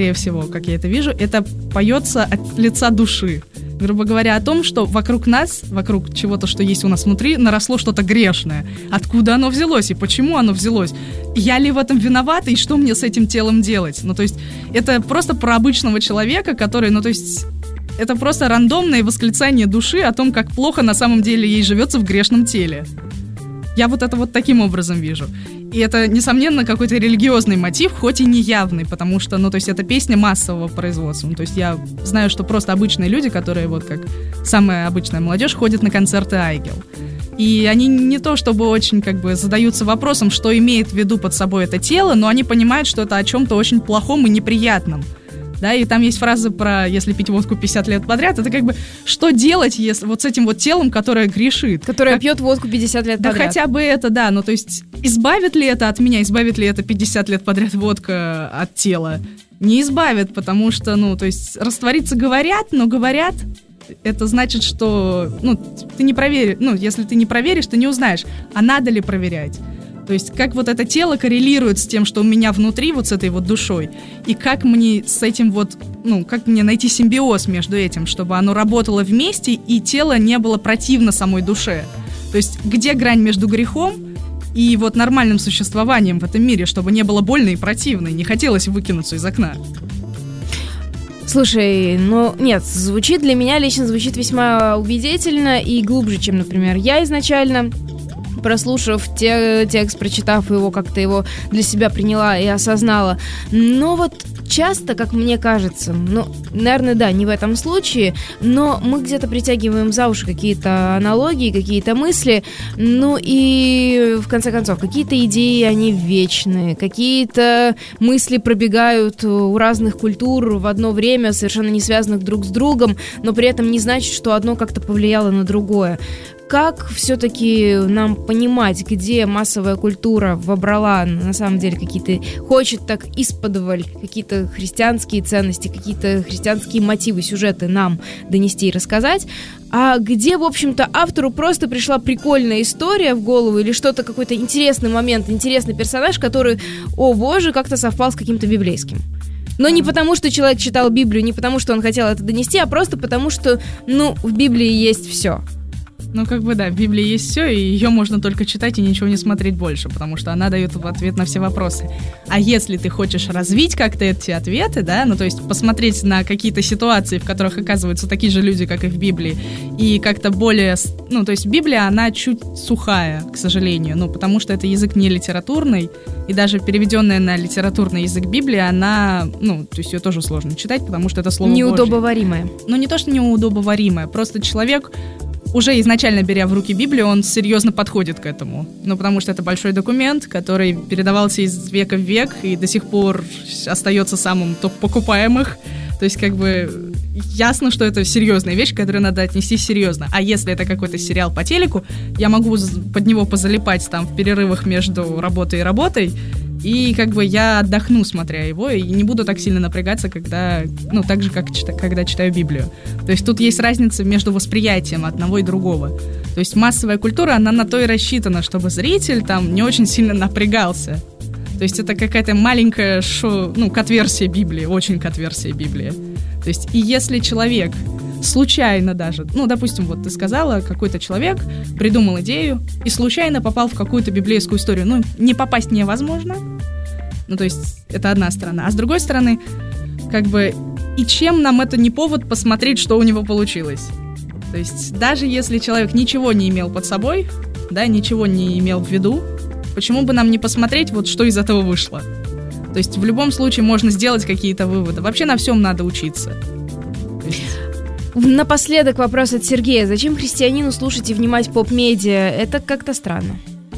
как я это вижу, это поется от лица души. Грубо говоря, о том, что вокруг нас, вокруг чего-то, что есть у нас внутри, наросло что-то грешное. Откуда оно взялось и почему оно взялось? Я ли в этом виновата и что мне с этим телом делать? Ну, то есть, это просто про обычного человека, который, ну, то есть, это просто рандомное восклицание души о том, как плохо на самом деле ей живется в грешном теле. Я вот это вот таким образом вижу. И это, несомненно, какой-то религиозный мотив, хоть и не явный, потому что, ну, то есть это песня массового производства. Ну, то есть я знаю, что просто обычные люди, которые вот как самая обычная молодежь, ходят на концерты Айгел. И они не то чтобы очень как бы задаются вопросом, что имеет в виду под собой это тело, но они понимают, что это о чем-то очень плохом и неприятном. Да, и там есть фраза про «если пить водку 50 лет подряд», это как бы что делать если вот с этим вот телом, которое грешит? Которое пьет водку 50 лет подряд. Да хотя бы это, да, ну то есть избавит ли это от меня, избавит ли это 50 лет подряд водка от тела? Не избавит, потому что, ну, то есть раствориться говорят, но говорят, это значит, что, ну, ты не проверишь, ну, если ты не проверишь, ты не узнаешь, а надо ли проверять? То есть как вот это тело коррелирует с тем, что у меня внутри, вот с этой вот душой, и как мне с этим вот, ну, как мне найти симбиоз между этим, чтобы оно работало вместе, и тело не было противно самой душе. То есть где грань между грехом и вот нормальным существованием в этом мире, чтобы не было больно и противно, и не хотелось выкинуться из окна. Слушай, ну нет, звучит для меня лично звучит весьма убедительно и глубже, чем, например, я изначально, прослушав текст, прочитав его, как-то его для себя приняла и осознала. Но вот часто, как мне кажется, ну, наверное, да, не в этом случае, но мы где-то притягиваем за уши какие-то аналогии, какие-то мысли, ну и, в конце концов, какие-то идеи, они вечные, какие-то мысли пробегают у разных культур в одно время, совершенно не связанных друг с другом, но при этом не значит, что одно как-то повлияло на другое. Как все-таки нам понимать, где массовая культура вобрала, на самом деле, какие-то, хочет так исподволь, какие-то какие-то христианские ценности, какие-то христианские мотивы, сюжеты нам донести и рассказать, а где, в общем-то, автору просто пришла прикольная история в голову или что-то, какой-то интересный момент, интересный персонаж, который, о боже, как-то совпал с каким-то библейским. Но не потому, что человек читал Библию, не потому, что он хотел это донести, а просто потому, что, в Библии есть все. Ну, в Библии есть все, и ее можно только читать и ничего не смотреть больше, потому что она дает ответ на все вопросы. А если ты хочешь развить как-то эти ответы, да, то есть посмотреть на какие-то ситуации, в которых оказываются такие же люди, как и в Библии, и как-то более... то есть Библия, она чуть сухая, к сожалению, потому что это язык не литературный, и даже переведенная на литературный язык Библия, она, то есть ее тоже сложно читать, потому что это слово неудобоваримое. Божье. Не то, что неудобоваримое, просто человек... Уже изначально беря в руки Библию, он серьезно подходит к этому. Потому что это большой документ, который передавался из века в век и до сих пор остается самым топ-покупаемых. То есть ясно, что это серьезная вещь, которую надо отнести серьезно. А если это какой-то сериал по телеку, я могу под него позалипать там в перерывах между работой и работой, и я отдохну, смотря его, и не буду так сильно напрягаться, когда, так же, как когда читаю Библию. То есть тут есть разница между восприятием одного и другого. То есть массовая культура, она на то и рассчитана, чтобы зритель там не очень сильно напрягался. То есть это какая-то маленькая кат-версия Библии, очень кат-версия Библии. То есть и если человек случайно даже, допустим, вот ты сказала, какой-то человек придумал идею и случайно попал в какую-то библейскую историю. Не попасть невозможно. То есть это одна сторона. А с другой стороны, и чем нам это не повод посмотреть, что у него получилось? То есть даже если человек ничего не имел под собой, да, ничего не имел в виду, почему бы нам не посмотреть, что из этого вышло? То есть в любом случае можно сделать какие-то выводы. Вообще на всем надо учиться. Напоследок вопрос от Сергея. Зачем христианину слушать и внимать поп-медиа? Это как-то странно.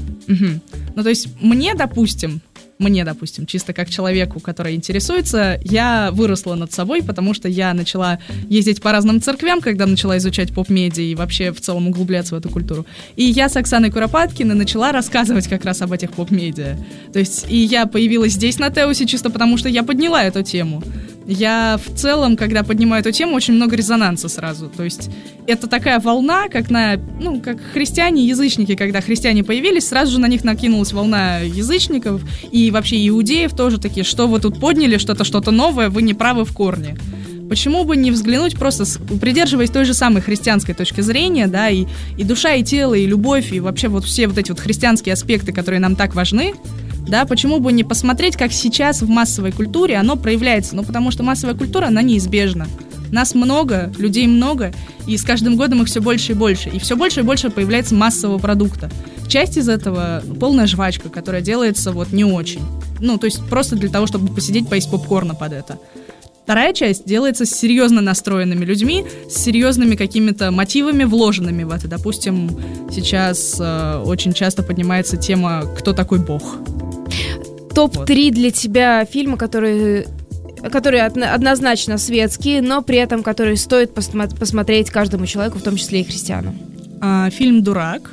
То есть мне, допустим, чисто как человеку, который интересуется, я выросла над собой, потому что я начала ездить по разным церквям, когда начала изучать поп-медиа и вообще в целом углубляться в эту культуру. И я с Оксаной Куропаткиной начала рассказывать как раз об этих поп-медиа. То есть и я появилась здесь на Теусе чисто потому, что я подняла эту тему. Я в целом, когда поднимаю эту тему, очень много резонанса сразу. То есть это такая волна, как как христиане, язычники, когда христиане появились, сразу же на них накинулась волна язычников и вообще иудеев тоже такие, что вы тут подняли, что-то новое, вы не правы в корне. Почему бы не взглянуть, просто придерживаясь той же самой христианской точки зрения, да, и душа, и тело, и любовь, и вообще все эти христианские аспекты, которые нам так важны, да, почему бы не посмотреть, как сейчас в массовой культуре оно проявляется? Потому что массовая культура, она неизбежна. Нас много, людей много, и с каждым годом их все больше и больше. И все больше и больше появляется массового продукта. Часть из этого полная жвачка, которая делается не очень. То есть просто для того, чтобы посидеть, поесть попкорна под это. Вторая часть делается с серьезно настроенными людьми, с серьезными какими-то мотивами, вложенными в это. Допустим, сейчас очень часто поднимается тема «Кто такой Бог?». Топ-3 для тебя фильма, которые однозначно светские, но при этом которые стоит посмотреть каждому человеку, в том числе и христианам. Фильм «Дурак».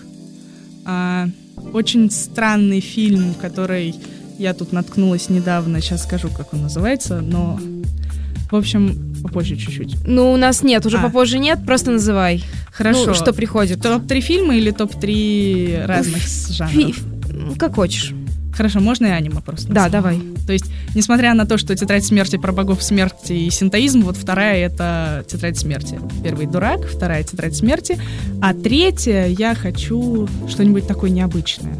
Очень странный фильм, который я тут наткнулась недавно. Сейчас скажу, как он называется, но... В общем, попозже чуть-чуть. У нас нет, уже попозже нет, просто называй. Хорошо. Что приходит? Топ-3 фильма или топ-3 разных жанров? Как хочешь. Хорошо, можно и аниме просто? Да, давай. То есть, несмотря на то, что «Тетрадь смерти» про богов смерти и синтоизм, вторая — это «Тетрадь смерти». Первый «Дурак», вторая «Тетрадь смерти», а третья я хочу что-нибудь такое необычное.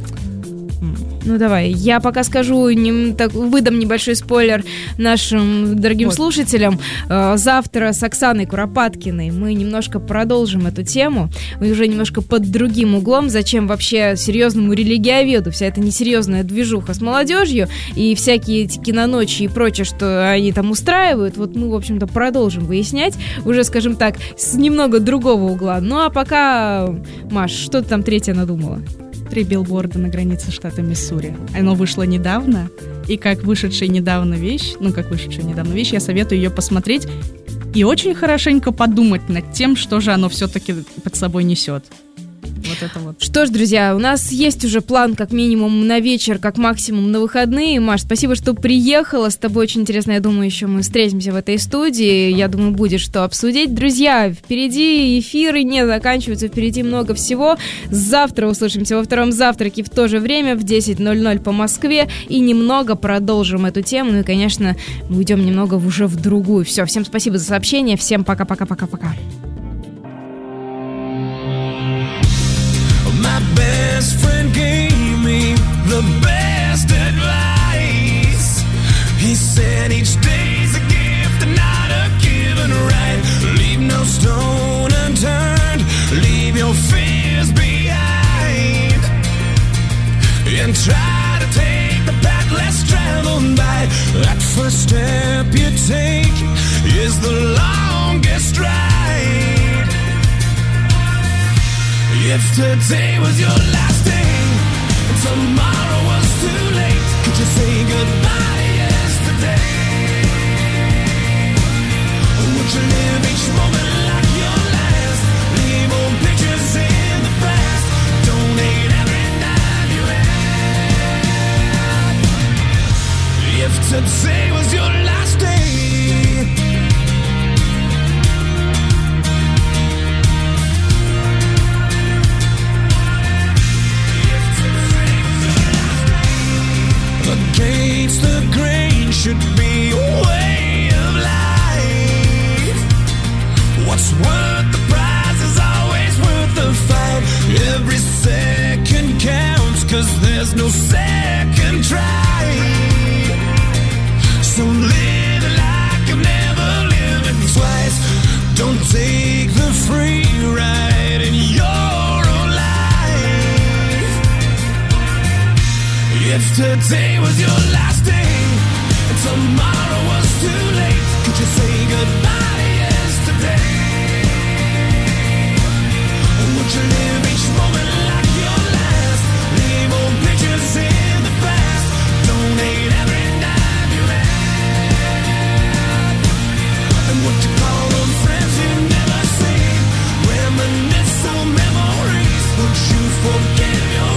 Давай, я пока скажу, выдам небольшой спойлер нашим дорогим слушателям. Завтра с Оксаной Куропаткиной мы немножко продолжим эту тему, уже немножко под другим углом. Зачем вообще серьезному религиоведу вся эта несерьезная движуха с молодежью и всякие эти киноночи и прочее, что они там устраивают, мы, в общем-то, продолжим выяснять, уже, скажем так, с немного другого угла. А пока, Маш, что ты там третье надумала? 3 билборда на границе штата Миссури. Оно вышло недавно, и как вышедшая недавно вещь, я советую ее посмотреть и очень хорошенько подумать над тем, что же оно все-таки под собой несет. это вот. Что ж, друзья, у нас есть уже план как минимум на вечер, как максимум на выходные. Маш, спасибо, что приехала. С тобой очень интересно. Я думаю, еще мы встретимся в этой студии. Я думаю, будет что обсудить. Друзья, впереди эфиры не заканчиваются, впереди много всего. Завтра услышимся во втором завтраке в то же время, в 10:00 по Москве. И немного продолжим эту тему. Ну и, конечно, уйдем немного уже в другую. Все, всем спасибо за сообщение. Всем пока-пока-пока-пока. Best friend gave me the best advice. He said each day's a gift and not a given right. Leave no stone unturned, leave your fears behind, and try to take the path less traveled by. That first step you take is the longest ride. If today was your last day and tomorrow was too late, could you say goodbye to yesterday? Or would you live each moment like your last? Leave old pictures in the past, donate every dime you had. If today was your last day, against the grain should be a way of life. What's worth the prize is always worth the fight. Every second counts, 'cause there's no second try. So live like you've never lived twice. Don't take the free ride in your own life. If today was your last day and tomorrow was too late, could you say goodbye to yesterday? Or would you live each moment like your last? Leave old pictures in the past, donate every dime you had. And what you call those friends you've never seen, reminisce on memories. Would you forgive your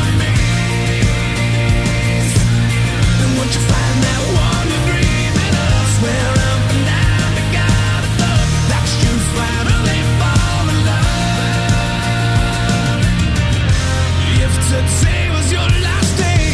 enemies? And would you find that one you dreaming of? Swear up and down to God above that you finally fall in love. If today was your last day,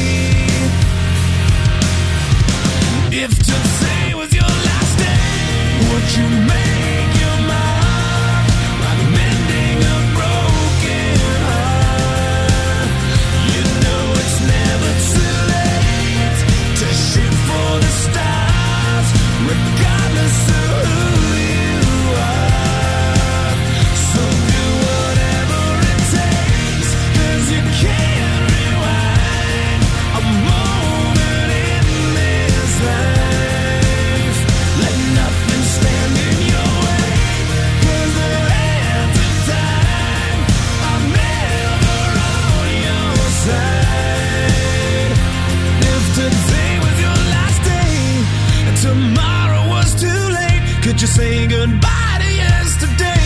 if today was your last day, would you make your mark like mending a broken heart? You know it's never too late to shoot for the stars, regardless of who you are. So do whatever it takes, 'cause you can't rewind a moment in this life. Let nothing stand in your way, 'cause the hands of time are never on your side. If today was your last day and tomorrow was too late, could you say goodbye to yesterday?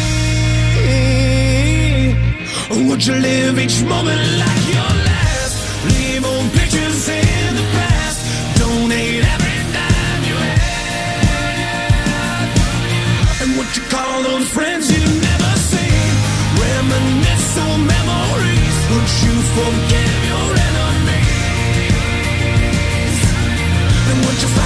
Or would you live each moment like your last? Leave old pictures in the past, donate every dime you had. And what you call those friends you've never seen, reminisce on memories. Would you forgive your enemies? And would you find